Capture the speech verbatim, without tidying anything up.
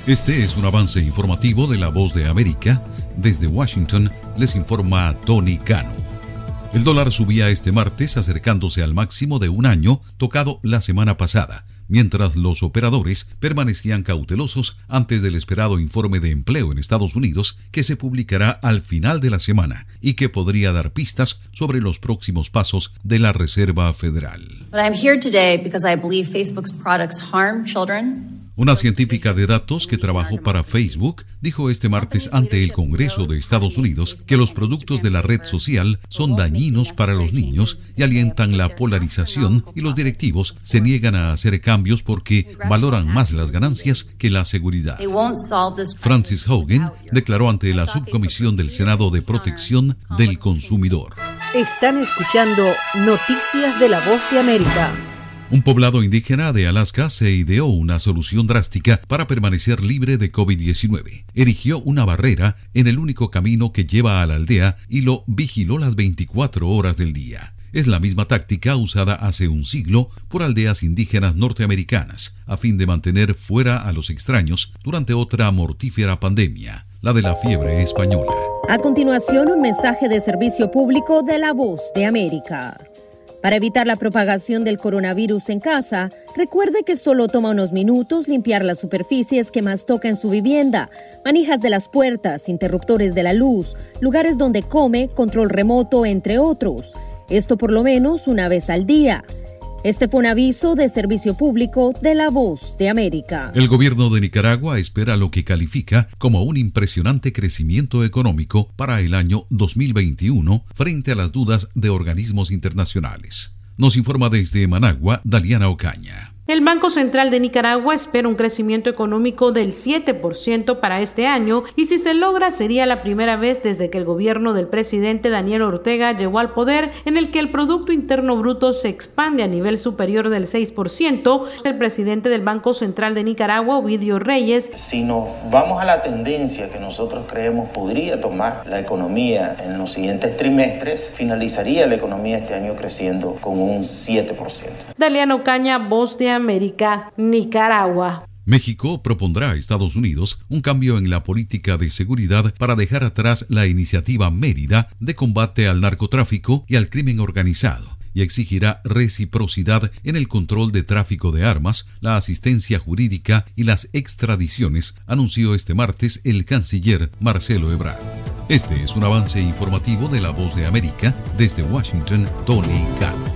Este es un avance informativo de La Voz de América. Desde Washington les informa Tony Cano. El dólar subía este martes acercándose al máximo de un año tocado la semana pasada, mientras los operadores permanecían cautelosos antes del esperado informe de empleo en Estados Unidos que se publicará al final de la semana y que podría dar pistas sobre los próximos pasos de la Reserva Federal. But I'm here today because I believe Facebook's products harm children. Una científica de datos que trabajó para Facebook dijo este martes ante el Congreso de Estados Unidos que los productos de la red social son dañinos para los niños y alientan la polarización, y los directivos se niegan a hacer cambios porque valoran más las ganancias que la seguridad. Frances Haugen declaró ante la subcomisión del Senado de Protección del Consumidor. Están escuchando Noticias de La Voz de América. Un poblado indígena de Alaska se ideó una solución drástica para permanecer libre de COVID diecinueve. Erigió una barrera en el único camino que lleva a la aldea y lo vigiló las veinticuatro horas del día. Es la misma táctica usada hace un siglo por aldeas indígenas norteamericanas, a fin de mantener fuera a los extraños durante otra mortífera pandemia, la de la fiebre española. A continuación, un mensaje de servicio público de La Voz de América. Para evitar la propagación del coronavirus en casa, recuerde que solo toma unos minutos limpiar las superficies que más toca en su vivienda, manijas de las puertas, interruptores de la luz, lugares donde come, control remoto, entre otros. Esto por lo menos una vez al día. Este fue un aviso de servicio público de La Voz de América. El gobierno de Nicaragua espera lo que califica como un impresionante crecimiento económico para el año dos mil veintiuno frente a las dudas de organismos internacionales. Nos informa desde Managua, Daliana Ocaña. El Banco Central de Nicaragua espera un crecimiento económico del siete por ciento para este año, y si se logra sería la primera vez desde que el gobierno del presidente Daniel Ortega llegó al poder en el que el Producto Interno Bruto se expande a nivel superior del seis por ciento. El presidente del Banco Central de Nicaragua, Ovidio Reyes: si nos vamos a la tendencia que nosotros creemos podría tomar la economía en los siguientes trimestres, finalizaría la economía este año creciendo con un siete por ciento. Daliana Ocaña, Voz de América, Nicaragua. México propondrá a Estados Unidos un cambio en la política de seguridad para dejar atrás la iniciativa Mérida de combate al narcotráfico y al crimen organizado, y exigirá reciprocidad en el control de tráfico de armas, la asistencia jurídica y las extradiciones, anunció este martes el canciller Marcelo Ebrard. Este es un avance informativo de La Voz de América. Desde Washington, Tony Cano.